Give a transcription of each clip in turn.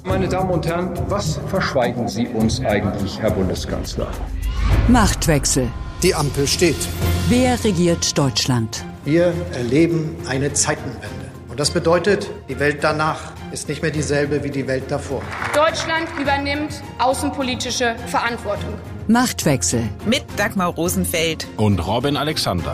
Meine Damen und Herren, was verschweigen Sie uns eigentlich, Herr Bundeskanzler? Machtwechsel. Die Ampel steht. Wer regiert Deutschland? Wir erleben eine Zeitenwende. Und das bedeutet, die Welt danach ist nicht mehr dieselbe wie die Welt davor. Deutschland übernimmt außenpolitische Verantwortung. Machtwechsel. Mit Dagmar Rosenfeld und Robin Alexander.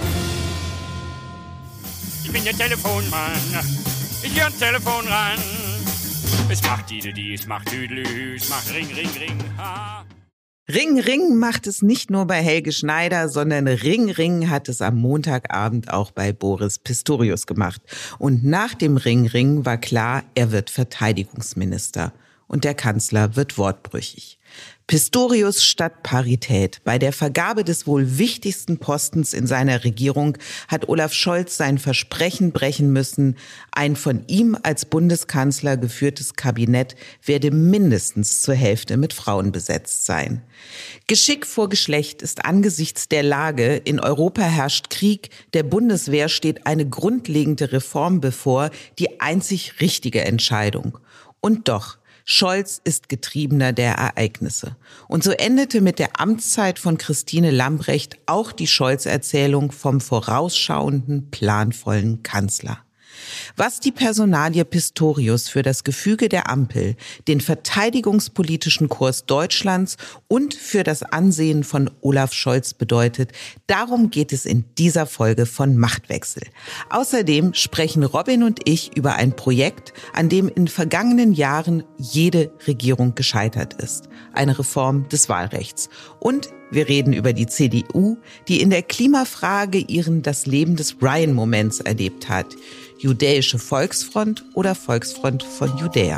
Ich bin der Telefonmann. Ich gehe ans Telefon ran. Es macht Dideli, es macht Tüdelü, es macht Ring, Ring, Ring, ha. Ring, Ring macht es nicht nur bei Helge Schneider, sondern Ring, Ring hat es am Montagabend auch bei Boris Pistorius gemacht. Und nach dem Ring, Ring war klar, er wird Verteidigungsminister. Und der Kanzler wird wortbrüchig. Pistorius statt Parität. Bei der Vergabe des wohl wichtigsten Postens in seiner Regierung hat Olaf Scholz sein Versprechen brechen müssen. Ein von ihm als Bundeskanzler geführtes Kabinett werde mindestens zur Hälfte mit Frauen besetzt sein. Geschick vor Geschlecht ist angesichts der Lage, in Europa herrscht Krieg, der Bundeswehr steht eine grundlegende Reform bevor, die einzig richtige Entscheidung. Und doch, Scholz ist Getriebener der Ereignisse. Und so endete mit der Amtszeit von Christine Lambrecht auch die Scholz-Erzählung vom vorausschauenden, planvollen Kanzler. Was die Personalie Pistorius für das Gefüge der Ampel, den verteidigungspolitischen Kurs Deutschlands und für das Ansehen von Olaf Scholz bedeutet, darum geht es in dieser Folge von Machtwechsel. Außerdem sprechen Robin und ich über ein Projekt, an dem in vergangenen Jahren jede Regierung gescheitert ist. Eine Reform des Wahlrechts. Und wir reden über die CDU, die in der Klimafrage ihren Das Leben des Ryan-Moments erlebt hat. Judäische Volksfront oder Volksfront von Judäa?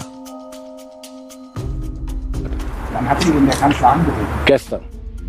Wann hat Sie denn der Kanzler angerufen? Gestern.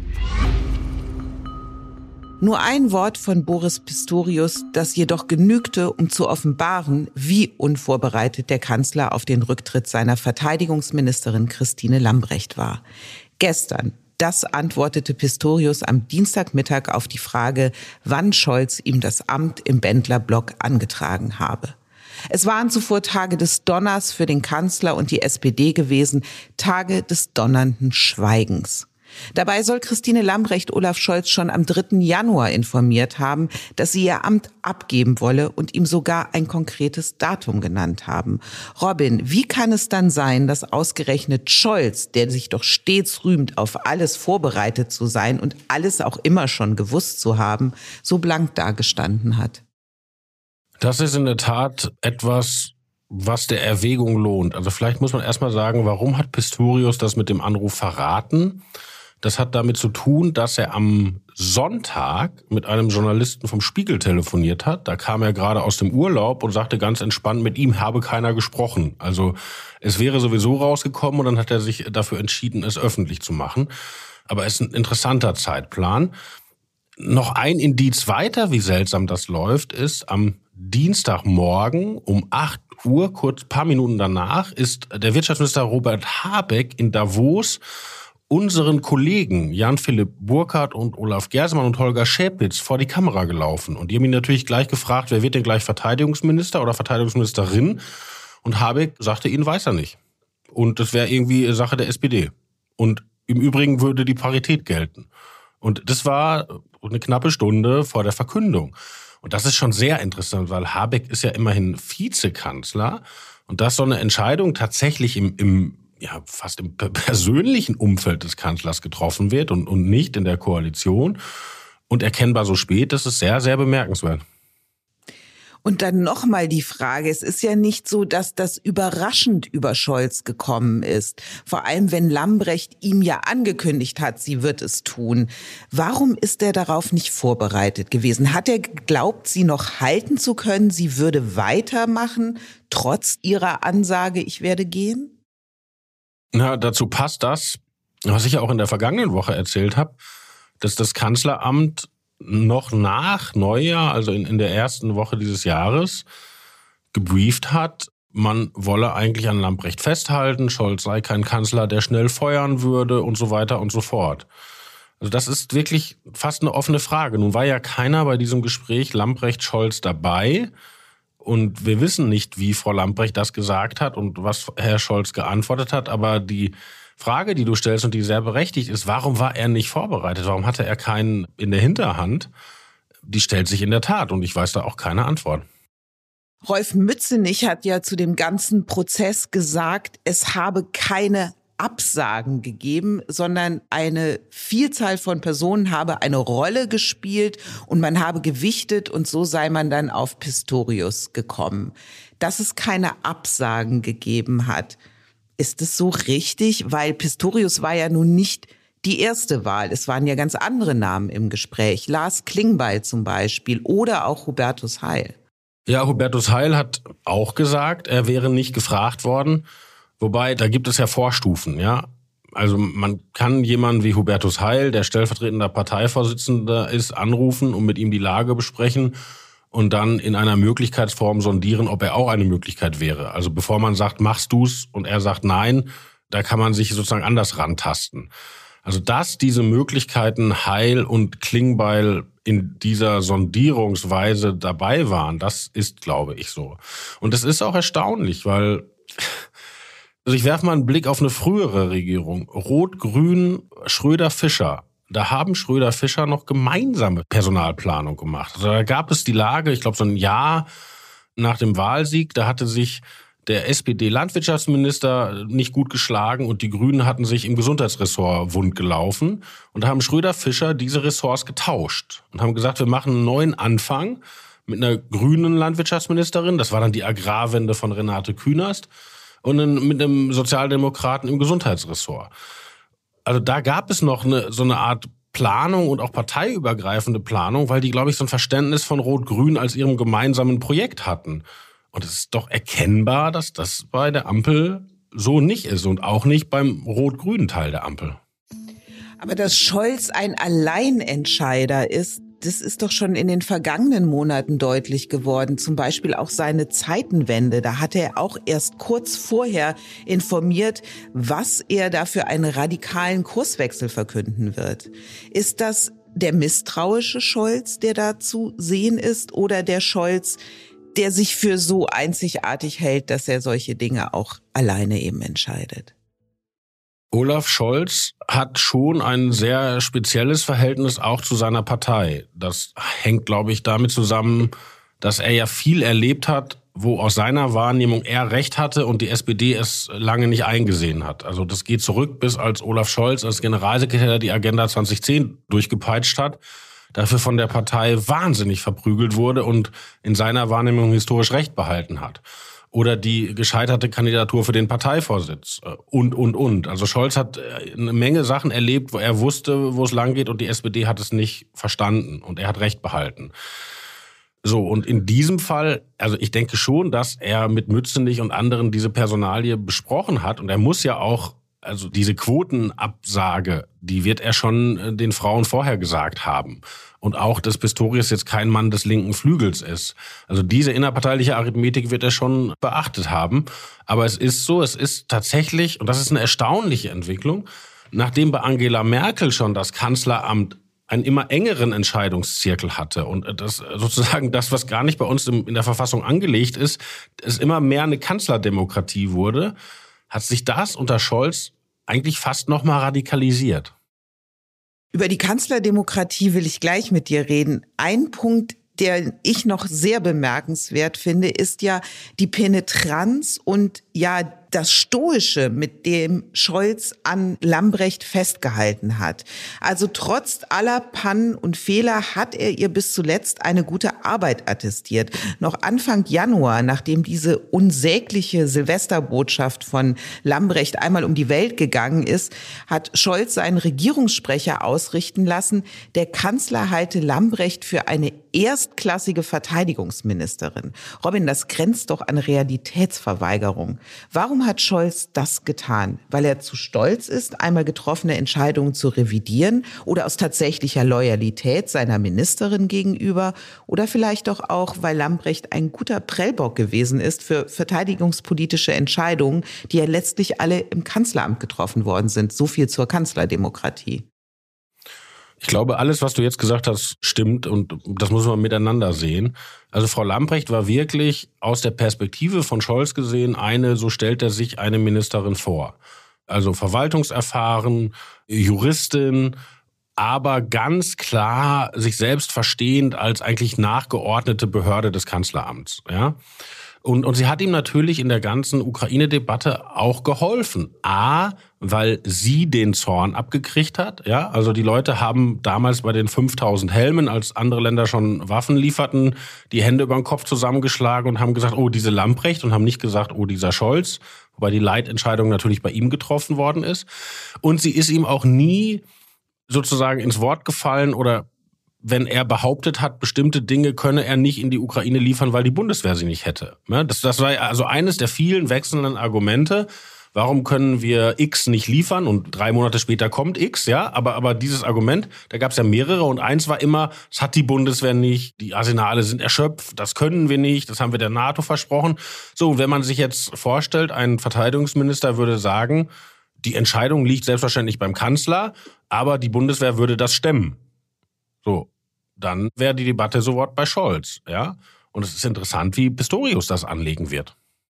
Nur ein Wort von Boris Pistorius, das jedoch genügte, um zu offenbaren, wie unvorbereitet der Kanzler auf den Rücktritt seiner Verteidigungsministerin Christine Lambrecht war. Gestern. Das antwortete Pistorius am Dienstagmittag auf die Frage, wann Scholz ihm das Amt im Bendler-Block angetragen habe. Es waren zuvor Tage des Donners für den Kanzler und die SPD gewesen, Tage des donnernden Schweigens. Dabei soll Christine Lambrecht Olaf Scholz schon am 3. Januar informiert haben, dass sie ihr Amt abgeben wolle und ihm sogar ein konkretes Datum genannt haben. Robin, wie kann es dann sein, dass ausgerechnet Scholz, der sich doch stets rühmt, auf alles vorbereitet zu sein und alles auch immer schon gewusst zu haben, so blank dagestanden hat? Das ist in der Tat etwas, was der Erwägung lohnt. Also vielleicht muss man erstmal sagen, warum hat Pistorius das mit dem Anruf verraten? Das hat damit zu tun, dass er am Sonntag mit einem Journalisten vom Spiegel telefoniert hat. Da kam er gerade aus dem Urlaub und sagte ganz entspannt, mit ihm habe keiner gesprochen. Also es wäre sowieso rausgekommen und dann hat er sich dafür entschieden, es öffentlich zu machen. Aber es ist ein interessanter Zeitplan. Noch ein Indiz weiter, wie seltsam das läuft, ist am Dienstagmorgen um 8 Uhr, kurz ein paar Minuten danach, ist der Wirtschaftsminister Robert Habeck in Davos unseren Kollegen Jan-Philipp Burkhardt und Olaf Gersemann und Holger Schäpitz vor die Kamera gelaufen. Und die haben ihn natürlich gleich gefragt, wer wird denn gleich Verteidigungsminister oder Verteidigungsministerin? Und Habeck sagte ihnen, weiß er nicht. Und das wäre irgendwie Sache der SPD. Und im Übrigen würde die Parität gelten. Und das war eine knappe Stunde vor der Verkündung. Und das ist schon sehr interessant, weil Habeck ist ja immerhin Vizekanzler. Und dass so eine Entscheidung tatsächlich fast im persönlichen Umfeld des Kanzlers getroffen wird und nicht in der Koalition und erkennbar so spät, das ist sehr, sehr bemerkenswert. Und dann nochmal die Frage, es ist ja nicht so, dass das überraschend über Scholz gekommen ist. Vor allem, wenn Lambrecht ihm ja angekündigt hat, sie wird es tun. Warum ist er darauf nicht vorbereitet gewesen? Hat er geglaubt, sie noch halten zu können, sie würde weitermachen, trotz ihrer Ansage, ich werde gehen? Na, dazu passt das, was ich ja auch in der vergangenen Woche erzählt habe, dass das Kanzleramt noch nach Neujahr, also in der ersten Woche dieses Jahres, gebrieft hat, man wolle eigentlich an Lambrecht festhalten, Scholz sei kein Kanzler, der schnell feuern würde und so weiter und so fort. Also das ist wirklich fast eine offene Frage. Nun war ja keiner bei diesem Gespräch Lambrecht-Scholz dabei Und wir wissen nicht, wie Frau Lambrecht das gesagt hat und was Herr Scholz geantwortet hat. Aber die Frage, die du stellst und die sehr berechtigt ist, warum war er nicht vorbereitet? Warum hatte er keinen in der Hinterhand? Die stellt sich in der Tat und ich weiß da auch keine Antwort. Rolf Mützenich hat ja zu dem ganzen Prozess gesagt, es habe keine Absagen gegeben, sondern eine Vielzahl von Personen habe eine Rolle gespielt und man habe gewichtet und so sei man dann auf Pistorius gekommen. Dass es keine Absagen gegeben hat, ist es so richtig? Weil Pistorius war ja nun nicht die erste Wahl. Es waren ja ganz andere Namen im Gespräch. Lars Klingbeil zum Beispiel oder auch Hubertus Heil. Ja, Hubertus Heil hat auch gesagt, er wäre nicht gefragt worden. Wobei, da gibt es ja Vorstufen, ja. Also man kann jemanden wie Hubertus Heil, der stellvertretender Parteivorsitzender ist, anrufen und mit ihm die Lage besprechen und dann in einer Möglichkeitsform sondieren, ob er auch eine Möglichkeit wäre. Also bevor man sagt, machst du's und er sagt nein, da kann man sich sozusagen anders rantasten. Also dass diese Möglichkeiten Heil und Klingbeil in dieser Sondierungsweise dabei waren, das ist, glaube ich, so. Und das ist auch erstaunlich, weil... Also ich werfe mal einen Blick auf eine frühere Regierung. Rot-Grün, Schröder-Fischer. Da haben Schröder-Fischer noch gemeinsame Personalplanung gemacht. Also da gab es die Lage, ich glaube so ein Jahr nach dem Wahlsieg, da hatte sich der SPD-Landwirtschaftsminister nicht gut geschlagen und die Grünen hatten sich im Gesundheitsressort wund gelaufen. Und da haben Schröder-Fischer diese Ressorts getauscht und haben gesagt, wir machen einen neuen Anfang mit einer grünen Landwirtschaftsministerin. Das war dann die Agrarwende von Renate Künast. Und mit einem Sozialdemokraten im Gesundheitsressort. Also da gab es noch so eine Art Planung und auch parteiübergreifende Planung, weil die, glaube ich, so ein Verständnis von Rot-Grün als ihrem gemeinsamen Projekt hatten. Und es ist doch erkennbar, dass das bei der Ampel so nicht ist und auch nicht beim rot-grünen Teil der Ampel. Aber dass Scholz ein Alleinentscheider ist, das ist doch schon in den vergangenen Monaten deutlich geworden. Zum Beispiel auch seine Zeitenwende. Da hat er auch erst kurz vorher informiert, was er da für einen radikalen Kurswechsel verkünden wird. Ist das der misstrauische Scholz, der da zu sehen ist, oder der Scholz, der sich für so einzigartig hält, dass er solche Dinge auch alleine eben entscheidet? Olaf Scholz hat schon ein sehr spezielles Verhältnis auch zu seiner Partei. Das hängt, glaube ich, damit zusammen, dass er ja viel erlebt hat, wo aus seiner Wahrnehmung er Recht hatte und die SPD es lange nicht eingesehen hat. Also das geht zurück, bis als Olaf Scholz als Generalsekretär die Agenda 2010 durchgepeitscht hat, dafür von der Partei wahnsinnig verprügelt wurde und in seiner Wahrnehmung historisch Recht behalten hat. Oder die gescheiterte Kandidatur für den Parteivorsitz und. Also Scholz hat eine Menge Sachen erlebt, wo er wusste, wo es lang geht und die SPD hat es nicht verstanden und er hat Recht behalten. So, und in diesem Fall, also ich denke schon, dass er mit Mützenich und anderen diese Personalie besprochen hat und er muss ja auch, also diese Quotenabsage, die wird er schon den Frauen vorher gesagt haben. Und auch, dass Pistorius jetzt kein Mann des linken Flügels ist. Also diese innerparteiliche Arithmetik wird er schon beachtet haben. Aber es ist so, es ist tatsächlich, und das ist eine erstaunliche Entwicklung, nachdem bei Angela Merkel schon das Kanzleramt einen immer engeren Entscheidungszirkel hatte und das sozusagen das, was gar nicht bei uns in der Verfassung angelegt ist, es immer mehr eine Kanzlerdemokratie wurde, hat sich das unter Scholz eigentlich fast noch mal radikalisiert. Über die Kanzlerdemokratie will ich gleich mit dir reden. Ein Punkt, der ich noch sehr bemerkenswert finde, ist ja die Penetranz und ja das Stoische, mit dem Scholz an Lambrecht festgehalten hat. Also trotz aller Pannen und Fehler hat er ihr bis zuletzt eine gute Arbeit attestiert. Noch Anfang Januar, nachdem diese unsägliche Silvesterbotschaft von Lambrecht einmal um die Welt gegangen ist, hat Scholz seinen Regierungssprecher ausrichten lassen, der Kanzler halte Lambrecht für eine erstklassige Verteidigungsministerin. Robin, das grenzt doch an Realitätsverweigerung. Warum hat Scholz das getan? Weil er zu stolz ist, einmal getroffene Entscheidungen zu revidieren oder aus tatsächlicher Loyalität seiner Ministerin gegenüber oder vielleicht doch auch, weil Lambrecht ein guter Prellbock gewesen ist für verteidigungspolitische Entscheidungen, die ja letztlich alle im Kanzleramt getroffen worden sind. So viel zur Kanzlerdemokratie. Ich glaube, alles, was du jetzt gesagt hast, stimmt und das muss man miteinander sehen. Also Frau Lambrecht war wirklich aus der Perspektive von Scholz gesehen so stellt er sich eine Ministerin vor. Also verwaltungserfahren, Juristin, aber ganz klar sich selbst verstehend als eigentlich nachgeordnete Behörde des Kanzleramts, ja. Und sie hat ihm natürlich in der ganzen Ukraine-Debatte auch geholfen. Weil sie den Zorn abgekriegt hat. Ja, also die Leute haben damals bei den 5000 Helmen, als andere Länder schon Waffen lieferten, die Hände über den Kopf zusammengeschlagen und haben gesagt, oh, diese Lambrecht, und haben nicht gesagt, oh, dieser Scholz, wobei die Leitentscheidung natürlich bei ihm getroffen worden ist. Und sie ist ihm auch nie sozusagen ins Wort gefallen oder wenn er behauptet hat, bestimmte Dinge könne er nicht in die Ukraine liefern, weil die Bundeswehr sie nicht hätte. Das war also eines der vielen wechselnden Argumente. Warum können wir X nicht liefern? Und 3 Monate später kommt X, ja. Aber dieses Argument, da gab es ja mehrere. Und eins war immer, das hat die Bundeswehr nicht, die Arsenale sind erschöpft, das können wir nicht, das haben wir der NATO versprochen. So, und wenn man sich jetzt vorstellt, ein Verteidigungsminister würde sagen, die Entscheidung liegt selbstverständlich beim Kanzler, aber die Bundeswehr würde das stemmen. So, dann wäre die Debatte sofort bei Scholz, ja. Und es ist interessant, wie Pistorius das anlegen wird.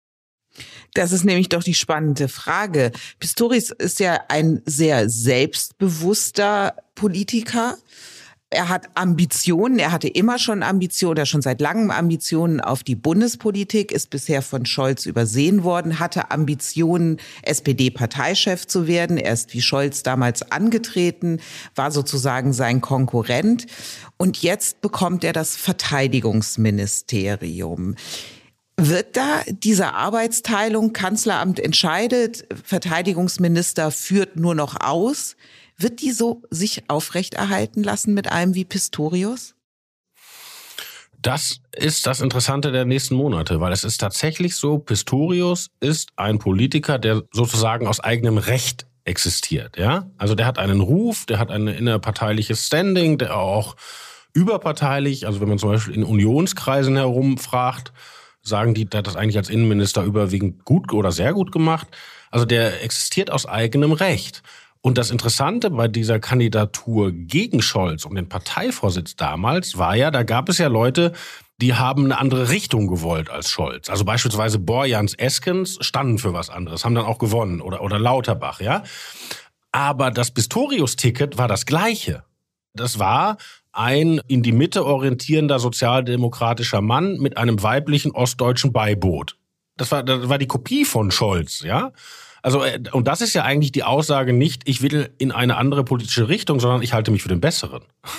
Das ist nämlich doch die spannende Frage. Pistorius ist ja ein sehr selbstbewusster Politiker. Er hat Ambitionen, er hatte immer schon Ambitionen, er hat schon seit langem Ambitionen auf die Bundespolitik, ist bisher von Scholz übersehen worden, hatte Ambitionen, SPD-Parteichef zu werden. Er ist wie Scholz damals angetreten, war sozusagen sein Konkurrent. Und jetzt bekommt er das Verteidigungsministerium. Wird da diese Arbeitsteilung, Kanzleramt entscheidet, Verteidigungsminister führt nur noch aus, wird die so sich aufrechterhalten lassen mit einem wie Pistorius? Das ist das Interessante der nächsten Monate, weil es ist tatsächlich so, Pistorius ist ein Politiker, der sozusagen aus eigenem Recht existiert, ja? Also der hat einen Ruf, der hat ein innerparteiliches Standing, der auch überparteilich, also wenn man zum Beispiel in Unionskreisen herumfragt, sagen die, der hat das eigentlich als Innenminister überwiegend gut oder sehr gut gemacht. Also der existiert aus eigenem Recht. Und das Interessante bei dieser Kandidatur gegen Scholz um den Parteivorsitz damals war ja, da gab es ja Leute, die haben eine andere Richtung gewollt als Scholz. Also beispielsweise Borjans Eskens standen für was anderes, haben dann auch gewonnen oder Lauterbach, ja. Aber das Pistorius-Ticket war das Gleiche. Das war ein in die Mitte orientierender sozialdemokratischer Mann mit einem weiblichen ostdeutschen Beiboot. Das war die Kopie von Scholz, ja. Also, und das ist ja eigentlich die Aussage nicht, ich will in eine andere politische Richtung, sondern ich halte mich für den Besseren.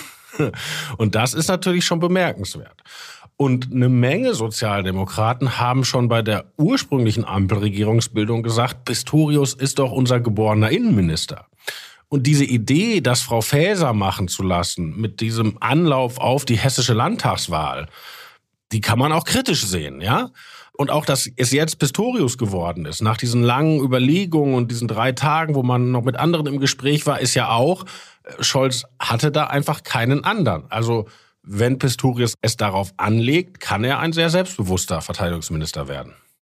Und das ist natürlich schon bemerkenswert. Und eine Menge Sozialdemokraten haben schon bei der ursprünglichen Ampelregierungsbildung gesagt, Pistorius ist doch unser geborener Innenminister. Und diese Idee, das Frau Faeser machen zu lassen, mit diesem Anlauf auf die hessische Landtagswahl, die kann man auch kritisch sehen, ja? Und auch, dass es jetzt Pistorius geworden ist, nach diesen langen Überlegungen und diesen 3 Tagen, wo man noch mit anderen im Gespräch war, ist ja auch, Scholz hatte da einfach keinen anderen. Also wenn Pistorius es darauf anlegt, kann er ein sehr selbstbewusster Verteidigungsminister werden.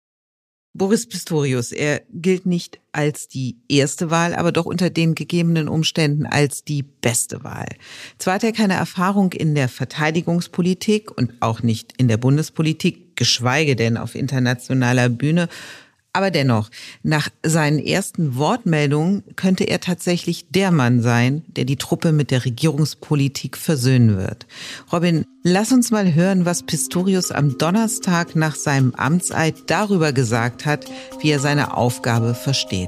Boris Pistorius, er gilt nicht als die erste Wahl, aber doch unter den gegebenen Umständen als die beste Wahl. Zwar hat er keine Erfahrung in der Verteidigungspolitik und auch nicht in der Bundespolitik, geschweige denn auf internationaler Bühne, aber dennoch, nach seinen ersten Wortmeldungen könnte er tatsächlich der Mann sein, der die Truppe mit der Regierungspolitik versöhnen wird. Robin, lass uns mal hören, was Pistorius am Donnerstag nach seinem Amtseid darüber gesagt hat, wie er seine Aufgabe versteht.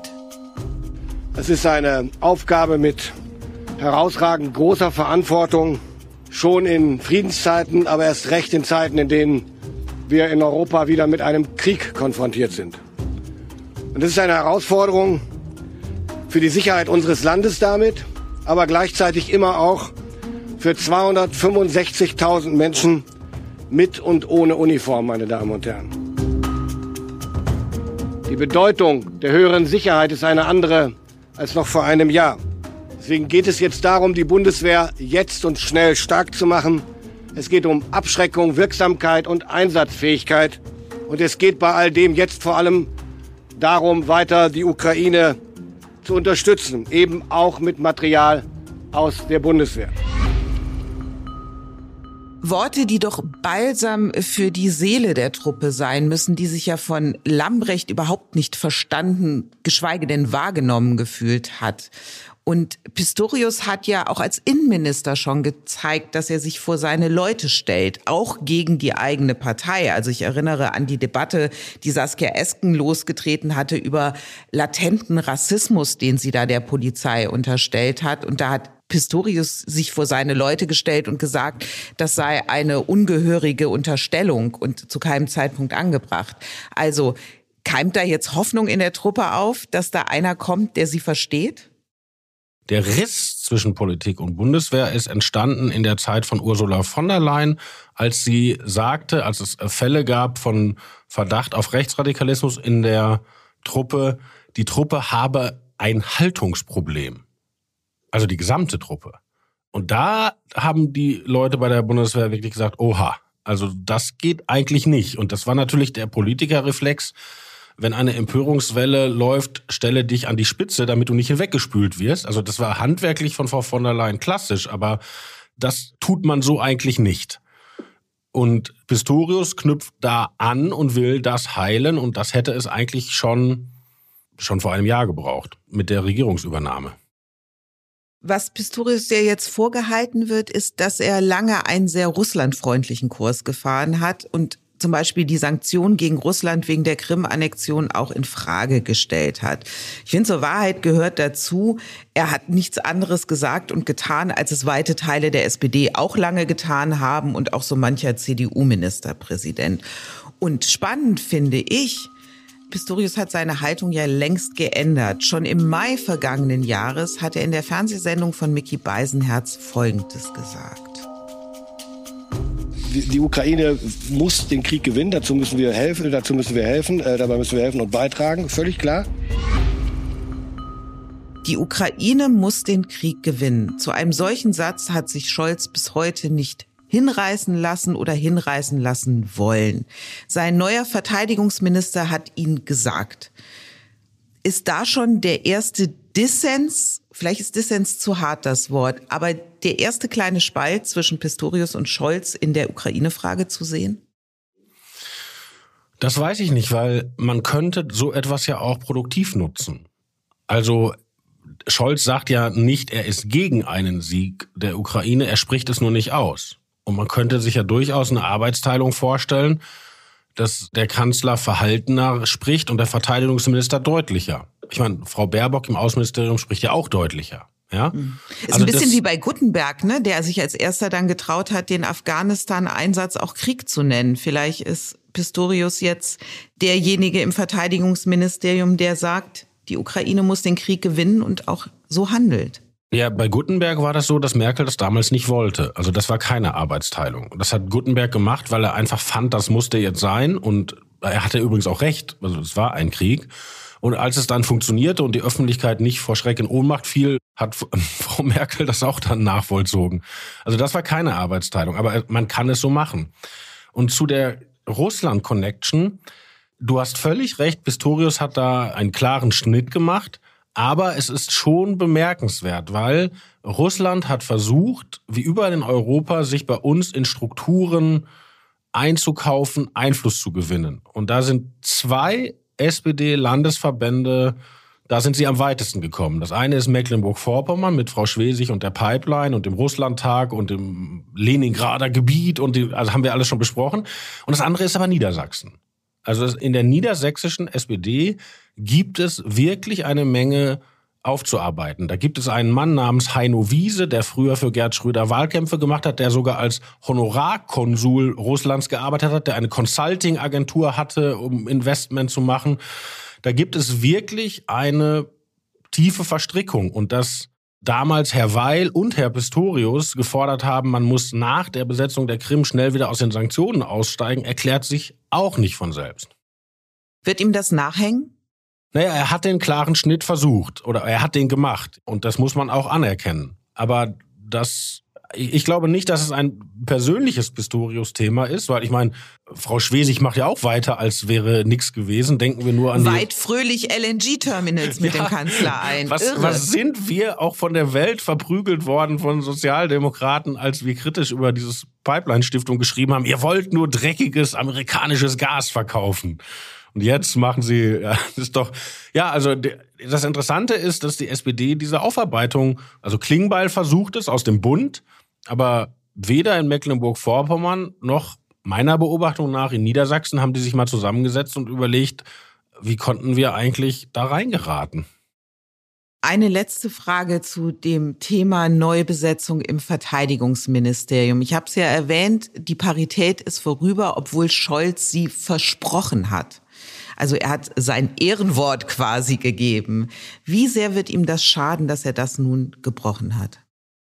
Es ist eine Aufgabe mit herausragend großer Verantwortung, schon in Friedenszeiten, aber erst recht in Zeiten, in denen wir in Europa wieder mit einem Krieg konfrontiert sind. Und das ist eine Herausforderung für die Sicherheit unseres Landes damit, aber gleichzeitig immer auch für 265.000 Menschen mit und ohne Uniform, meine Damen und Herren. Die Bedeutung der höheren Sicherheit ist eine andere als noch vor einem Jahr. Deswegen geht es jetzt darum, die Bundeswehr jetzt und schnell stark zu machen. Es geht um Abschreckung, Wirksamkeit und Einsatzfähigkeit. Und es geht bei all dem jetzt vor allem darum, weiter die Ukraine zu unterstützen, eben auch mit Material aus der Bundeswehr. Worte, die doch Balsam für die Seele der Truppe sein müssen, die sich ja von Lambrecht überhaupt nicht verstanden, geschweige denn wahrgenommen gefühlt hat. Und Pistorius hat ja auch als Innenminister schon gezeigt, dass er sich vor seine Leute stellt, auch gegen die eigene Partei. Also ich erinnere an die Debatte, die Saskia Esken losgetreten hatte über latenten Rassismus, den sie da der Polizei unterstellt hat. Und da hat Pistorius sich vor seine Leute gestellt und gesagt, das sei eine ungehörige Unterstellung und zu keinem Zeitpunkt angebracht. Also keimt da jetzt Hoffnung in der Truppe auf, dass da einer kommt, der sie versteht? Der Riss zwischen Politik und Bundeswehr ist entstanden in der Zeit von Ursula von der Leyen, als sie sagte, als es Fälle gab von Verdacht auf Rechtsradikalismus in der Truppe, die Truppe habe ein Haltungsproblem. Also die gesamte Truppe. Und da haben die Leute bei der Bundeswehr wirklich gesagt, oha, also das geht eigentlich nicht. Und das war natürlich der Politikerreflex. Wenn eine Empörungswelle läuft, stelle dich an die Spitze, damit du nicht hinweggespült wirst. Also das war handwerklich von Frau von der Leyen klassisch, aber das tut man so eigentlich nicht. Und Pistorius knüpft da an und will das heilen und das hätte es eigentlich schon vor einem Jahr gebraucht mit der Regierungsübernahme. Was Pistorius ja jetzt vorgehalten wird, ist, dass er lange einen sehr russlandfreundlichen Kurs gefahren hat und zum Beispiel die Sanktionen gegen Russland wegen der Krim-Annexion auch in Frage gestellt hat. Ich finde, zur Wahrheit gehört dazu, er hat nichts anderes gesagt und getan, als es weite Teile der SPD auch lange getan haben und auch so mancher CDU-Ministerpräsident. Und spannend finde ich, Pistorius hat seine Haltung ja längst geändert. Schon im Mai vergangenen Jahres hat er in der Fernsehsendung von Micky Beisenherz Folgendes gesagt. Die Ukraine muss den Krieg gewinnen, dazu müssen wir helfen, dabei müssen wir helfen und beitragen, völlig klar. Die Ukraine muss den Krieg gewinnen. Zu einem solchen Satz hat sich Scholz bis heute nicht hinreißen lassen oder hinreißen lassen wollen. Sein neuer Verteidigungsminister hat ihn gesagt. Ist da schon der erste Dissens, vielleicht ist Dissens zu hart das Wort, aber der erste kleine Spalt zwischen Pistorius und Scholz in der Ukraine-Frage zu sehen? Das weiß ich nicht, weil man könnte so etwas ja auch produktiv nutzen. Also Scholz sagt ja nicht, er ist gegen einen Sieg der Ukraine, er spricht es nur nicht aus. Und man könnte sich ja durchaus eine Arbeitsteilung vorstellen, dass der Kanzler verhaltener spricht und der Verteidigungsminister deutlicher. Ich meine, Frau Baerbock im Außenministerium spricht ja auch deutlicher. Ja? Ist also ein bisschen wie bei Guttenberg, ne, der sich als erster dann getraut hat, den Afghanistan-Einsatz auch Krieg zu nennen. Vielleicht ist Pistorius jetzt derjenige im Verteidigungsministerium, der sagt, die Ukraine muss den Krieg gewinnen und auch so handelt. Ja, bei Guttenberg war das so, dass Merkel das damals nicht wollte. Also das war keine Arbeitsteilung. Das hat Guttenberg gemacht, weil er einfach fand, das musste jetzt sein. Und er hatte übrigens auch recht. Also es war ein Krieg. Und als es dann funktionierte und die Öffentlichkeit nicht vor Schreck in Ohnmacht fiel, hat Frau Merkel das auch dann nachvollzogen. Also das war keine Arbeitsteilung. Aber man kann es so machen. Und zu der Russland-Connection, du hast völlig recht, Pistorius hat da einen klaren Schnitt gemacht. Aber es ist schon bemerkenswert, weil Russland hat versucht, wie überall in Europa, sich bei uns in Strukturen einzukaufen, Einfluss zu gewinnen. Und da sind 2 SPD-Landesverbände, da sind sie am weitesten gekommen. Das eine ist Mecklenburg-Vorpommern mit Frau Schwesig und der Pipeline und dem Russlandtag und dem Leningrader Gebiet also haben wir alles schon besprochen. Und das andere ist aber Niedersachsen. Also in der niedersächsischen SPD gibt es wirklich eine Menge aufzuarbeiten. Da gibt es einen Mann namens Heino Wiese, der früher für Gerd Schröder Wahlkämpfe gemacht hat, der sogar als Honorarkonsul Russlands gearbeitet hat, der eine Consulting-Agentur hatte, um Investment zu machen. Da gibt es wirklich eine tiefe Verstrickung. Und dass damals Herr Weil und Herr Pistorius gefordert haben, man muss nach der Besetzung der Krim schnell wieder aus den Sanktionen aussteigen, erklärt sich auch nicht von selbst. Wird ihm das nachhängen? Naja, er hat den klaren Schnitt versucht oder er hat den gemacht und das muss man auch anerkennen. Aber das ich glaube nicht, dass es ein persönliches Pistorius-Thema ist, weil ich meine, Frau Schwesig macht ja auch weiter, als wäre nichts gewesen. Denken wir nur an weit fröhlich LNG-Terminals mit dem Kanzler ein. Was sind wir auch von der Welt verprügelt worden von Sozialdemokraten, als wir kritisch über dieses Pipeline-Stiftung geschrieben haben, ihr wollt nur dreckiges amerikanisches Gas verkaufen. Und jetzt machen sie, also das Interessante ist, dass die SPD diese Aufarbeitung, also Klingbeil versucht es aus dem Bund, aber weder in Mecklenburg-Vorpommern noch meiner Beobachtung nach in Niedersachsen haben die sich mal zusammengesetzt und überlegt, wie konnten wir eigentlich da reingeraten? Eine letzte Frage zu dem Thema Neubesetzung im Verteidigungsministerium. Ich habe es ja erwähnt, die Parität ist vorüber, obwohl Scholz sie versprochen hat. Also er hat sein Ehrenwort quasi gegeben. Wie sehr wird ihm das schaden, dass er das nun gebrochen hat?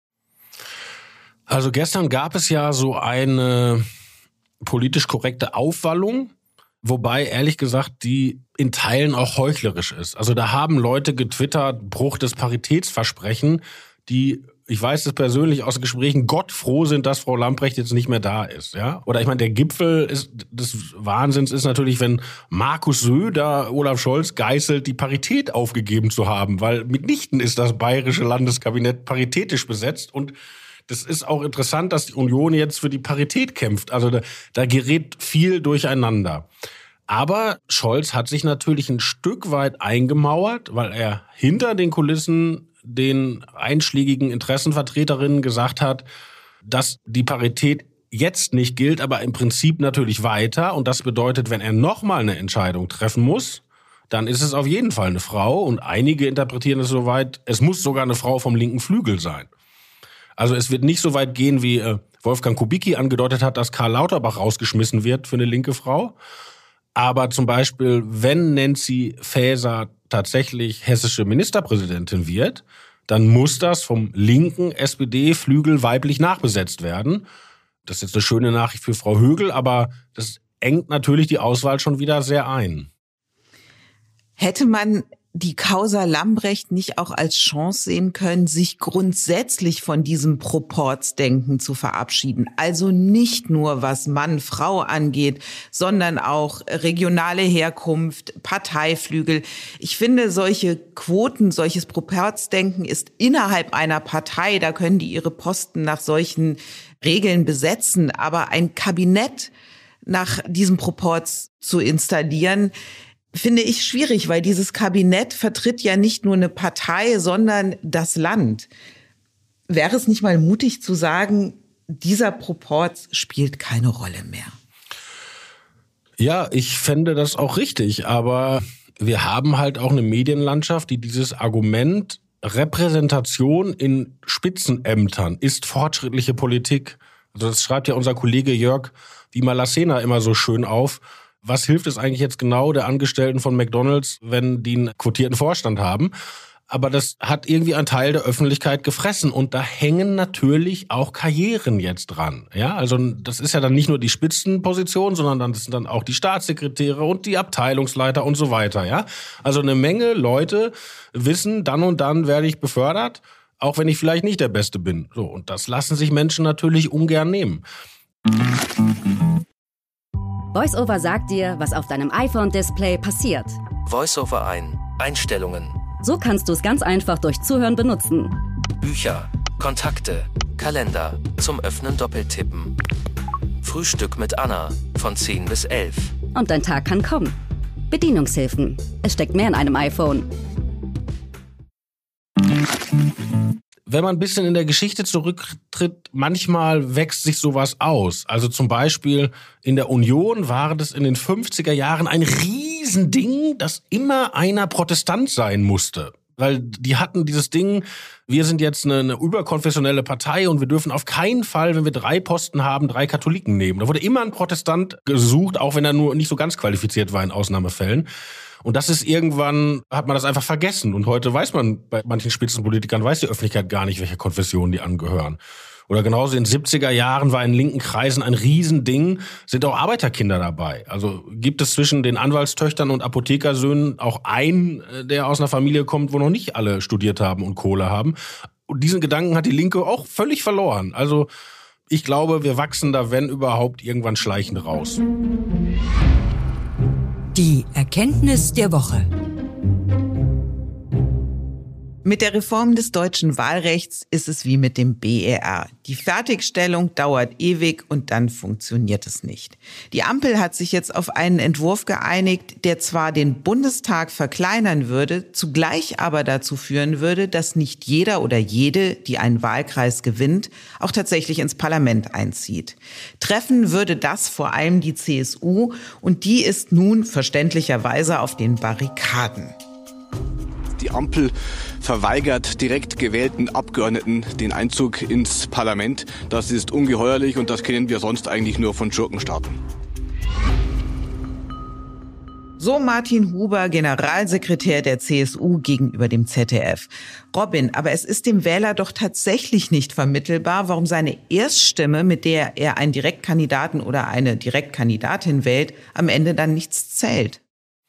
Also gestern gab es ja so eine politisch korrekte Aufwallung, wobei ehrlich gesagt die in Teilen auch heuchlerisch ist. Also da haben Leute getwittert, Bruch des Paritätsversprechen, die, ich weiß es persönlich aus Gesprächen, Gott froh sind, dass Frau Lambrecht jetzt nicht mehr da ist. Ja? Oder ich meine, der Gipfel des Wahnsinns ist natürlich, wenn Markus Söder Olaf Scholz geißelt, die Parität aufgegeben zu haben, weil mitnichten ist das bayerische Landeskabinett paritätisch besetzt und das ist auch interessant, dass die Union jetzt für die Parität kämpft. Also da gerät viel durcheinander. Aber Scholz hat sich natürlich ein Stück weit eingemauert, weil er hinter den Kulissen den einschlägigen Interessenvertreterinnen gesagt hat, dass die Parität jetzt nicht gilt, aber im Prinzip natürlich weiter. Und das bedeutet, wenn er nochmal eine Entscheidung treffen muss, dann ist es auf jeden Fall eine Frau. Und einige interpretieren es soweit, es muss sogar eine Frau vom linken Flügel sein. Also es wird nicht so weit gehen, wie Wolfgang Kubicki angedeutet hat, dass Karl Lauterbach rausgeschmissen wird für eine linke Frau. Aber zum Beispiel, wenn Nancy Faeser tatsächlich hessische Ministerpräsidentin wird, dann muss das vom linken SPD-Flügel weiblich nachbesetzt werden. Das ist jetzt eine schöne Nachricht für Frau Högel, aber das engt natürlich die Auswahl schon wieder sehr ein. Hätte man die Causa Lambrecht nicht auch als Chance sehen können, sich grundsätzlich von diesem Proportsdenken zu verabschieden? Also nicht nur, was Mann, Frau angeht, sondern auch regionale Herkunft, Parteiflügel. Ich finde, solche Quoten, solches Proportsdenken ist innerhalb einer Partei, da können die ihre Posten nach solchen Regeln besetzen. Aber ein Kabinett nach diesem Proports zu installieren, finde ich schwierig, weil dieses Kabinett vertritt ja nicht nur eine Partei, sondern das Land. Wäre es nicht mal mutig zu sagen, dieser Proporz spielt keine Rolle mehr? Ja, ich fände das auch richtig, aber wir haben halt auch eine Medienlandschaft, die dieses Argument Repräsentation in Spitzenämtern ist fortschrittliche Politik. Also das schreibt ja unser Kollege Jörg Wiemer-Lassena immer so schön auf. Was hilft es eigentlich jetzt genau der Angestellten von McDonald's, wenn die einen quotierten Vorstand haben? Aber das hat irgendwie ein Teil der Öffentlichkeit gefressen. Und da hängen natürlich auch Karrieren jetzt dran. Ja, also das ist ja dann nicht nur die Spitzenposition, sondern das sind dann auch die Staatssekretäre und die Abteilungsleiter und so weiter. Ja, also eine Menge Leute wissen, dann und dann werde ich befördert, auch wenn ich vielleicht nicht der Beste bin. So, und das lassen sich Menschen natürlich ungern nehmen. VoiceOver sagt dir, was auf deinem iPhone-Display passiert. VoiceOver ein. Einstellungen. So kannst du es ganz einfach durch Zuhören benutzen. Bücher, Kontakte, Kalender. Zum Öffnen doppeltippen. Frühstück mit Anna von 10 bis 11. Und dein Tag kann kommen. Bedienungshilfen. Es steckt mehr in einem iPhone. Wenn man ein bisschen in der Geschichte zurücktritt, manchmal wächst sich sowas aus. Also zum Beispiel in der Union war das in den 50er Jahren ein Riesending, dass immer einer Protestant sein musste. Weil die hatten dieses Ding, wir sind jetzt eine überkonfessionelle Partei und wir dürfen auf keinen Fall, wenn wir 3 Posten haben, 3 Katholiken nehmen. Da wurde immer ein Protestant gesucht, auch wenn er nur nicht so ganz qualifiziert war in Ausnahmefällen. Und das ist irgendwann, hat man das einfach vergessen. Und heute weiß man, bei manchen Spitzenpolitikern weiß die Öffentlichkeit gar nicht, welche Konfessionen die angehören. Oder genauso in den 70er Jahren war in linken Kreisen ein Riesending, sind auch Arbeiterkinder dabei. Also gibt es zwischen den Anwaltstöchtern und Apothekersöhnen auch einen, der aus einer Familie kommt, wo noch nicht alle studiert haben und Kohle haben. Und diesen Gedanken hat die Linke auch völlig verloren. Also ich glaube, wir wachsen da, wenn überhaupt, irgendwann schleichend raus. Die Erkenntnis der Woche. Mit der Reform des deutschen Wahlrechts ist es wie mit dem BER. Die Fertigstellung dauert ewig und dann funktioniert es nicht. Die Ampel hat sich jetzt auf einen Entwurf geeinigt, der zwar den Bundestag verkleinern würde, zugleich aber dazu führen würde, dass nicht jeder oder jede, die einen Wahlkreis gewinnt, auch tatsächlich ins Parlament einzieht. Treffen würde das vor allem die CSU und die ist nun verständlicherweise auf den Barrikaden. Die Ampel verweigert direkt gewählten Abgeordneten den Einzug ins Parlament. Das ist ungeheuerlich und das kennen wir sonst eigentlich nur von Schurkenstaaten. So Martin Huber, Generalsekretär der CSU gegenüber dem ZDF. Robin, aber es ist dem Wähler doch tatsächlich nicht vermittelbar, warum seine Erststimme, mit der er einen Direktkandidaten oder eine Direktkandidatin wählt, am Ende dann nichts zählt.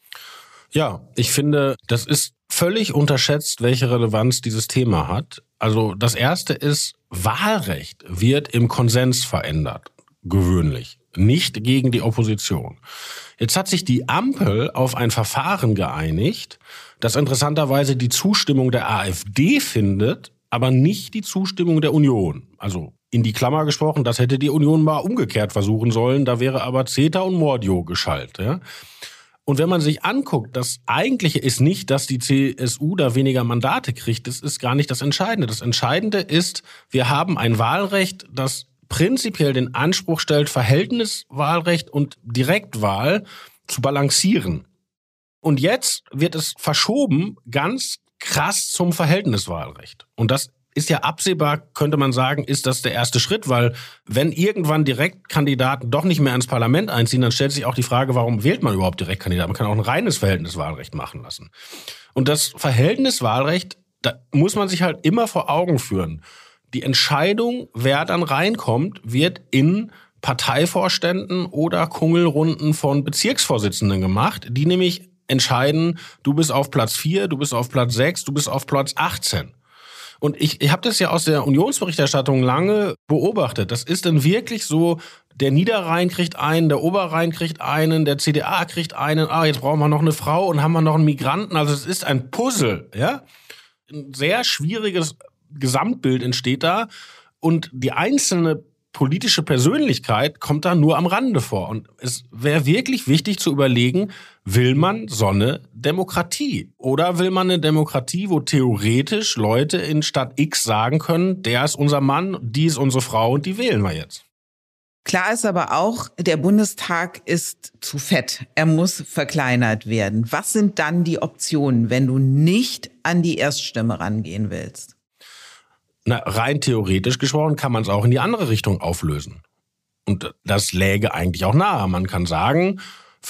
Ja, ich finde, das ist völlig unterschätzt, welche Relevanz dieses Thema hat. Also das Erste ist, Wahlrecht wird im Konsens verändert, gewöhnlich, nicht gegen die Opposition. Jetzt hat sich die Ampel auf ein Verfahren geeinigt, das interessanterweise die Zustimmung der AfD findet, aber nicht die Zustimmung der Union. Also in die Klammer gesprochen, das hätte die Union mal umgekehrt versuchen sollen, da wäre aber CETA und Mordio geschallt, ja. Und wenn man sich anguckt, das Eigentliche ist nicht, dass die CSU da weniger Mandate kriegt. Das ist gar nicht das Entscheidende. Das Entscheidende ist, wir haben ein Wahlrecht, das prinzipiell den Anspruch stellt, Verhältniswahlrecht und Direktwahl zu balancieren. Und jetzt wird es verschoben, ganz krass zum Verhältniswahlrecht. Und das ist ja absehbar, könnte man sagen, ist das der erste Schritt, weil wenn irgendwann Direktkandidaten doch nicht mehr ins Parlament einziehen, dann stellt sich auch die Frage, warum wählt man überhaupt Direktkandidaten? Man kann auch ein reines Verhältniswahlrecht machen lassen. Und das Verhältniswahlrecht, da muss man sich halt immer vor Augen führen. Die Entscheidung, wer dann reinkommt, wird in Parteivorständen oder Kungelrunden von Bezirksvorsitzenden gemacht, die nämlich entscheiden, du bist auf Platz 4, du bist auf Platz 6, du bist auf Platz 18. Und ich habe das ja aus der Unionsberichterstattung lange beobachtet. Das ist dann wirklich so, der Niederrhein kriegt einen, der Oberrhein kriegt einen, der CDA kriegt einen, jetzt brauchen wir noch eine Frau und haben wir noch einen Migranten. Also es ist ein Puzzle, ja. Ein sehr schwieriges Gesamtbild entsteht da und die einzelne politische Persönlichkeit kommt da nur am Rande vor. Und es wäre wirklich wichtig zu überlegen, will man so eine Demokratie? Oder will man eine Demokratie, wo theoretisch Leute in Stadt X sagen können, der ist unser Mann, die ist unsere Frau und die wählen wir jetzt? Klar ist aber auch, der Bundestag ist zu fett. Er muss verkleinert werden. Was sind dann die Optionen, wenn du nicht an die Erststimme rangehen willst? Na, rein theoretisch gesprochen kann man es auch in die andere Richtung auflösen. Und das läge eigentlich auch nahe. Man kann sagen,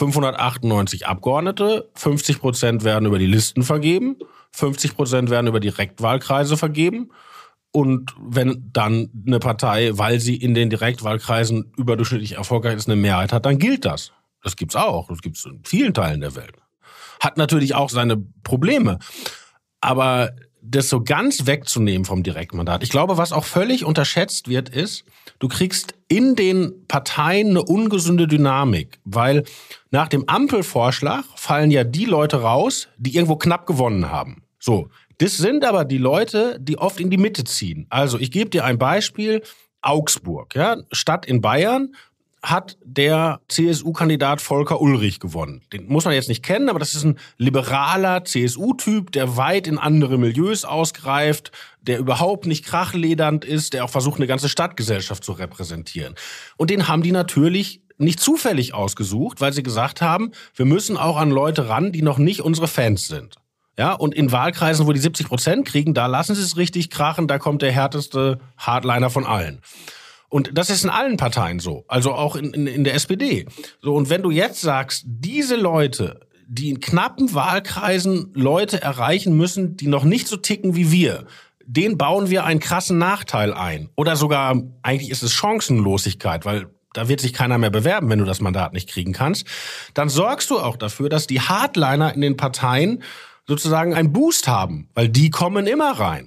598 Abgeordnete, 50% werden über die Listen vergeben, 50% werden über Direktwahlkreise vergeben. Und wenn dann eine Partei, weil sie in den Direktwahlkreisen überdurchschnittlich erfolgreich ist, eine Mehrheit hat, dann gilt das. Das gibt's auch. Das gibt's in vielen Teilen der Welt. Hat natürlich auch seine Probleme. Aber das so ganz wegzunehmen vom Direktmandat. Ich glaube, was auch völlig unterschätzt wird, ist, du kriegst in den Parteien eine ungesunde Dynamik, weil nach dem Ampelvorschlag fallen ja die Leute raus, die irgendwo knapp gewonnen haben. So, das sind aber die Leute, die oft in die Mitte ziehen. Also, ich gebe dir ein Beispiel, Augsburg, ja, Stadt in Bayern, hat der CSU-Kandidat Volker Ulrich gewonnen. Den muss man jetzt nicht kennen, aber das ist ein liberaler CSU-Typ, der weit in andere Milieus ausgreift, der überhaupt nicht krachledernd ist, der auch versucht, eine ganze Stadtgesellschaft zu repräsentieren. Und den haben die natürlich nicht zufällig ausgesucht, weil sie gesagt haben, wir müssen auch an Leute ran, die noch nicht unsere Fans sind. Ja, und in Wahlkreisen, wo die 70% kriegen, da lassen sie es richtig krachen, da kommt der härteste Hardliner von allen. Und das ist in allen Parteien so, also auch in der SPD. So, und wenn du jetzt sagst, diese Leute, die in knappen Wahlkreisen Leute erreichen müssen, die noch nicht so ticken wie wir, denen bauen wir einen krassen Nachteil ein. Oder sogar, eigentlich ist es Chancenlosigkeit, weil da wird sich keiner mehr bewerben, wenn du das Mandat nicht kriegen kannst. Dann sorgst du auch dafür, dass die Hardliner in den Parteien sozusagen einen Boost haben, weil die kommen immer rein.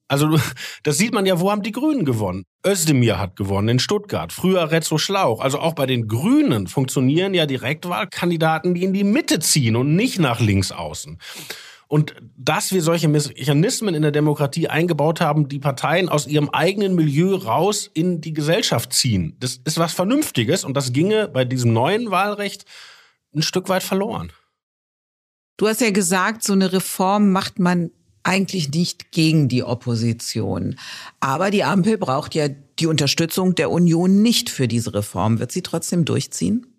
Also das sieht man ja, wo haben die Grünen gewonnen? Özdemir hat gewonnen in Stuttgart, früher Retzo Schlauch. Also auch bei den Grünen funktionieren ja Direktwahlkandidaten, die in die Mitte ziehen und nicht nach links außen. Und dass wir solche Mechanismen in der Demokratie eingebaut haben, die Parteien aus ihrem eigenen Milieu raus in die Gesellschaft ziehen, das ist was Vernünftiges und das ginge bei diesem neuen Wahlrecht ein Stück weit verloren. Du hast ja gesagt, so eine Reform macht man eigentlich nicht gegen die Opposition. Aber die Ampel braucht ja die Unterstützung der Union nicht für diese Reform. Wird sie trotzdem durchziehen?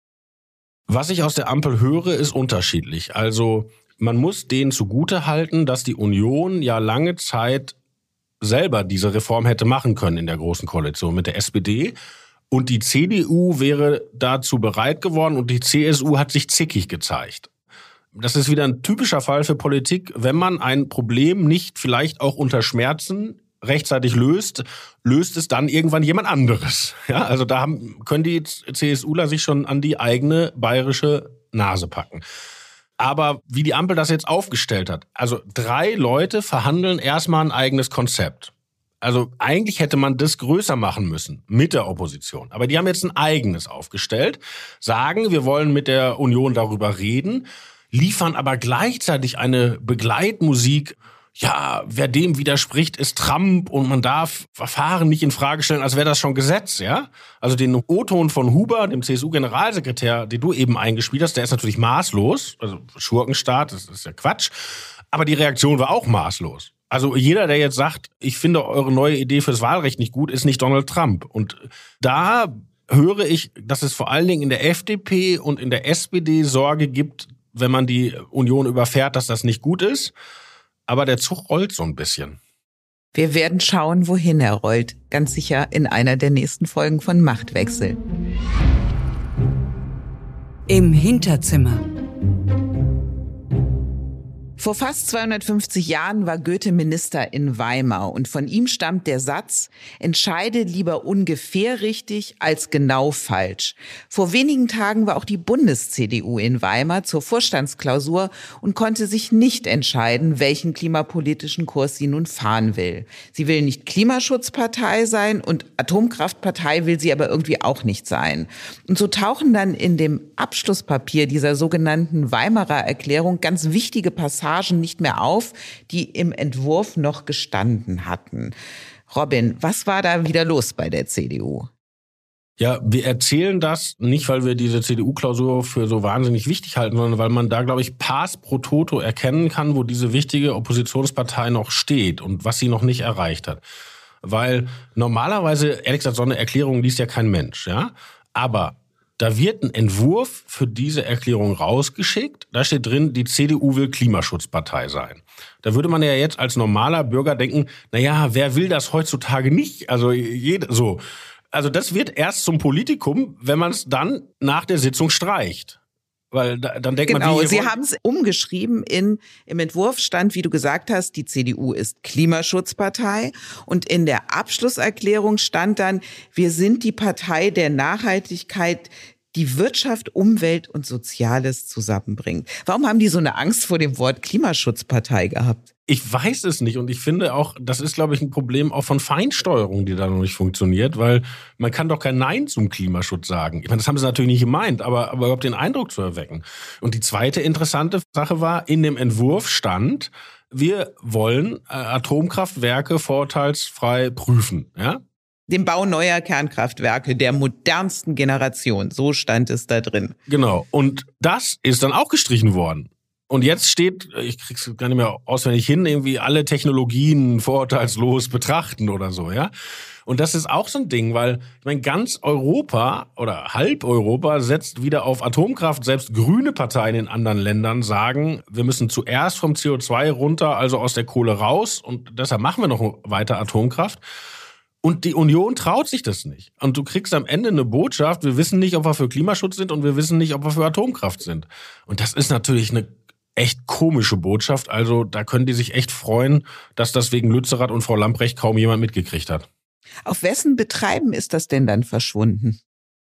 Was ich aus der Ampel höre, ist unterschiedlich. Also man muss denen zugutehalten, dass die Union ja lange Zeit selber diese Reform hätte machen können in der Großen Koalition mit der SPD. Und die CDU wäre dazu bereit geworden und die CSU hat sich zickig gezeigt. Das ist wieder ein typischer Fall für Politik. Wenn man ein Problem nicht vielleicht auch unter Schmerzen rechtzeitig löst es dann irgendwann jemand anderes. Ja, also da können die CSUler sich schon an die eigene bayerische Nase packen. Aber wie die Ampel das jetzt aufgestellt hat, also 3 Leute verhandeln erstmal ein eigenes Konzept. Also eigentlich hätte man das größer machen müssen mit der Opposition. Aber die haben jetzt ein eigenes aufgestellt, sagen, wir wollen mit der Union darüber reden, liefern aber gleichzeitig eine Begleitmusik. Ja, wer dem widerspricht, ist Trump und man darf Verfahren nicht in Frage stellen, als wäre das schon Gesetz, ja? Also den O-Ton von Huber, dem CSU-Generalsekretär, den du eben eingespielt hast, der ist natürlich maßlos, also Schurkenstaat, das ist ja Quatsch, aber die Reaktion war auch maßlos. Also jeder, der jetzt sagt, ich finde eure neue Idee fürs Wahlrecht nicht gut, ist nicht Donald Trump. Und da höre ich, dass es vor allen Dingen in der FDP und in der SPD Sorge gibt, wenn man die Union überfährt, dass das nicht gut ist. Aber der Zug rollt so ein bisschen. Wir werden schauen, wohin er rollt. Ganz sicher in einer der nächsten Folgen von Machtwechsel. Im Hinterzimmer. Vor fast 250 Jahren war Goethe Minister in Weimar und von ihm stammt der Satz, entscheide lieber ungefähr richtig als genau falsch. Vor wenigen Tagen war auch die Bundes-CDU in Weimar zur Vorstandsklausur und konnte sich nicht entscheiden, welchen klimapolitischen Kurs sie nun fahren will. Sie will nicht Klimaschutzpartei sein und Atomkraftpartei will sie aber irgendwie auch nicht sein. Und so tauchen dann in dem Abschlusspapier dieser sogenannten Weimarer Erklärung ganz wichtige Passagen nicht mehr auf, die im Entwurf noch gestanden hatten. Robin, was war da wieder los bei der CDU? Ja, wir erzählen das nicht, weil wir diese CDU-Klausur für so wahnsinnig wichtig halten, sondern weil man da, glaube ich, pars pro toto erkennen kann, wo diese wichtige Oppositionspartei noch steht und was sie noch nicht erreicht hat. Weil normalerweise, ehrlich gesagt, so eine Erklärung liest ja kein Mensch, ja? Aber da wird ein Entwurf für diese Erklärung rausgeschickt. Da steht drin, die CDU will Klimaschutzpartei sein. Da würde man ja jetzt als normaler Bürger denken, naja, wer will das heutzutage nicht? Also Also das wird erst zum Politikum, wenn man es dann nach der Sitzung streicht. Weil dann denkt man, genau, Sie haben es umgeschrieben. Im Entwurf stand, wie du gesagt hast, die CDU ist Klimaschutzpartei. Und in der Abschlusserklärung stand dann, wir sind die Partei der Nachhaltigkeit, die Wirtschaft, Umwelt und Soziales zusammenbringt. Warum haben die so eine Angst vor dem Wort Klimaschutzpartei gehabt? Ich weiß es nicht und ich finde auch, das ist, glaube ich, ein Problem auch von Feinsteuerung, die da noch nicht funktioniert, weil man kann doch kein Nein zum Klimaschutz sagen. Ich meine, das haben sie natürlich nicht gemeint, aber überhaupt den Eindruck zu erwecken. Und die zweite interessante Sache war, in dem Entwurf stand, wir wollen Atomkraftwerke vorurteilsfrei prüfen, ja? Den Bau neuer Kernkraftwerke der modernsten Generation, so stand es da drin. Genau, und das ist dann auch gestrichen worden. Und jetzt steht, ich krieg's gar nicht mehr auswendig hin, irgendwie alle Technologien vorurteilslos betrachten oder so, ja. Und das ist auch so ein Ding, weil ich meine, ganz Europa oder halb Europa setzt wieder auf Atomkraft. Selbst grüne Parteien in anderen Ländern sagen, wir müssen zuerst vom CO2 runter, also aus der Kohle raus. Und deshalb machen wir noch weiter Atomkraft. Und die Union traut sich das nicht. Und du kriegst am Ende eine Botschaft, wir wissen nicht, ob wir für Klimaschutz sind und wir wissen nicht, ob wir für Atomkraft sind. Und das ist natürlich eine echt komische Botschaft. Also da können die sich echt freuen, dass das wegen Lützerath und Frau Lambrecht kaum jemand mitgekriegt hat. Auf wessen Betreiben ist das denn dann verschwunden?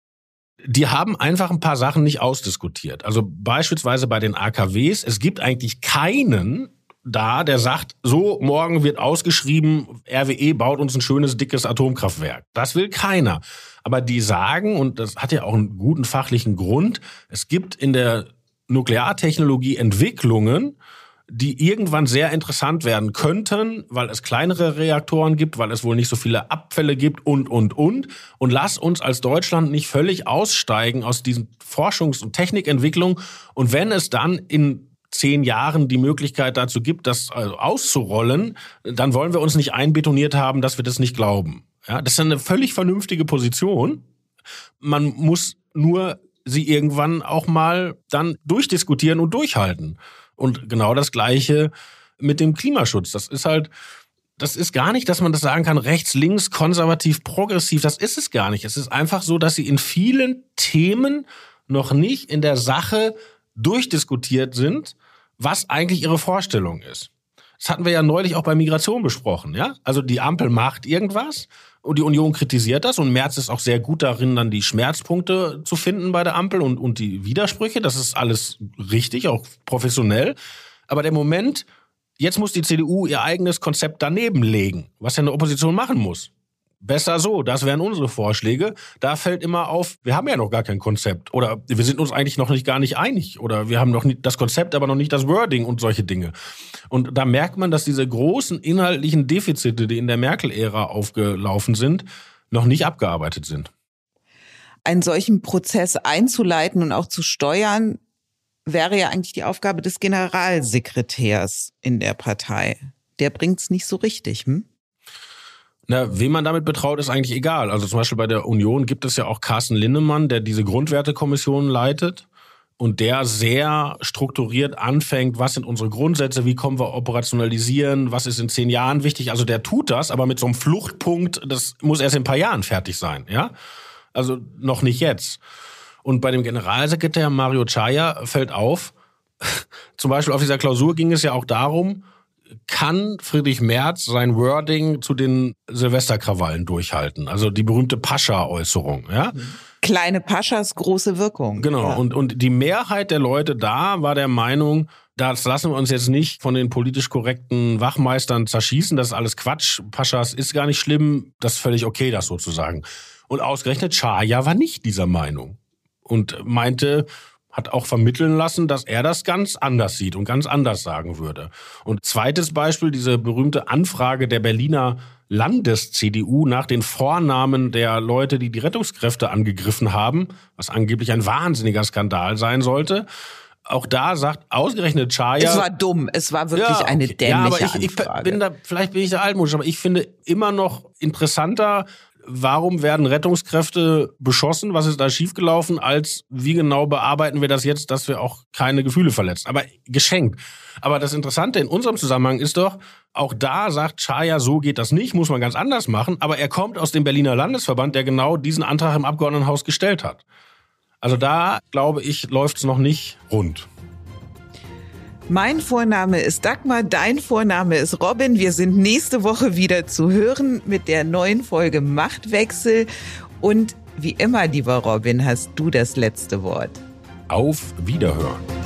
Die haben einfach ein paar Sachen nicht ausdiskutiert. Also beispielsweise bei den AKWs. Es gibt eigentlich keinen da, der sagt, so, morgen wird ausgeschrieben, RWE baut uns ein schönes, dickes Atomkraftwerk. Das will keiner. Aber die sagen, und das hat ja auch einen guten fachlichen Grund, es gibt in der Nukleartechnologie Entwicklungen, die irgendwann sehr interessant werden könnten, weil es kleinere Reaktoren gibt, weil es wohl nicht so viele Abfälle gibt und. Und lass uns als Deutschland nicht völlig aussteigen aus diesen Forschungs- und Technikentwicklungen. Und wenn es dann in 10 Jahren die Möglichkeit dazu gibt, das auszurollen, dann wollen wir uns nicht einbetoniert haben, dass wir das nicht glauben. Ja, das ist eine völlig vernünftige Position. Man muss nur sie irgendwann auch mal dann durchdiskutieren und durchhalten. Und genau das Gleiche mit dem Klimaschutz. Das ist gar nicht, dass man das sagen kann, rechts, links, konservativ, progressiv. Das ist es gar nicht. Es ist einfach so, dass sie in vielen Themen noch nicht in der Sache durchdiskutiert sind, was eigentlich ihre Vorstellung ist. Das hatten wir ja neulich auch bei Migration besprochen, ja? Also die Ampel macht irgendwas und die Union kritisiert das und Merz ist auch sehr gut darin, dann die Schmerzpunkte zu finden bei der Ampel und die Widersprüche. Das ist alles richtig, auch professionell. Aber der Moment, jetzt muss die CDU ihr eigenes Konzept daneben legen, was ja eine Opposition machen muss. Besser so, das wären unsere Vorschläge. Da fällt immer auf, wir haben ja noch gar kein Konzept oder wir sind uns eigentlich noch gar nicht einig oder wir haben noch nicht das Konzept, aber noch nicht das Wording und solche Dinge. Und da merkt man, dass diese großen inhaltlichen Defizite, die in der Merkel-Ära aufgelaufen sind, noch nicht abgearbeitet sind. Einen solchen Prozess einzuleiten und auch zu steuern, wäre ja eigentlich die Aufgabe des Generalsekretärs in der Partei. Der bringt's nicht so richtig, Na, wem man damit betraut, ist eigentlich egal. Also zum Beispiel bei der Union gibt es ja auch Carsten Linnemann, der diese Grundwertekommission leitet und der sehr strukturiert anfängt, was sind unsere Grundsätze, wie kommen wir operationalisieren, was ist in 10 Jahren wichtig. Also der tut das, aber mit so einem Fluchtpunkt, das muss erst in ein paar Jahren fertig sein, ja? Also noch nicht jetzt. Und bei dem Generalsekretär Mario Chaya fällt auf, zum Beispiel auf dieser Klausur ging es ja auch darum, kann Friedrich Merz sein Wording zu den Silvesterkrawallen durchhalten? Also die berühmte Pascha-Äußerung, ja? Kleine Paschas, große Wirkung. Genau. Ja. Und die Mehrheit der Leute da war der Meinung, das lassen wir uns jetzt nicht von den politisch korrekten Wachmeistern zerschießen. Das ist alles Quatsch. Paschas ist gar nicht schlimm. Das ist völlig okay, das so zu sagen. Und ausgerechnet Chaya war nicht dieser Meinung. Und meinte, hat auch vermitteln lassen, dass er das ganz anders sieht und ganz anders sagen würde. Und zweites Beispiel, diese berühmte Anfrage der Berliner Landes-CDU nach den Vornamen der Leute, die die Rettungskräfte angegriffen haben, was angeblich ein wahnsinniger Skandal sein sollte. Auch da sagt ausgerechnet Chaya... Es war dumm, es war wirklich eine dämliche Anfrage. Vielleicht bin ich da altmodisch, aber ich finde immer noch interessanter, warum werden Rettungskräfte beschossen? Was ist da schiefgelaufen? Als wie genau bearbeiten wir das jetzt, dass wir auch keine Gefühle verletzen? Aber geschenkt. Aber das Interessante in unserem Zusammenhang ist doch, auch da sagt Chaya, so geht das nicht, muss man ganz anders machen. Aber er kommt aus dem Berliner Landesverband, der genau diesen Antrag im Abgeordnetenhaus gestellt hat. Also da, glaube ich, läuft's noch nicht rund. Mein Vorname ist Dagmar, dein Vorname ist Robin. Wir sind nächste Woche wieder zu hören mit der neuen Folge Machtwechsel. Und wie immer, lieber Robin, hast du das letzte Wort. Auf Wiederhören.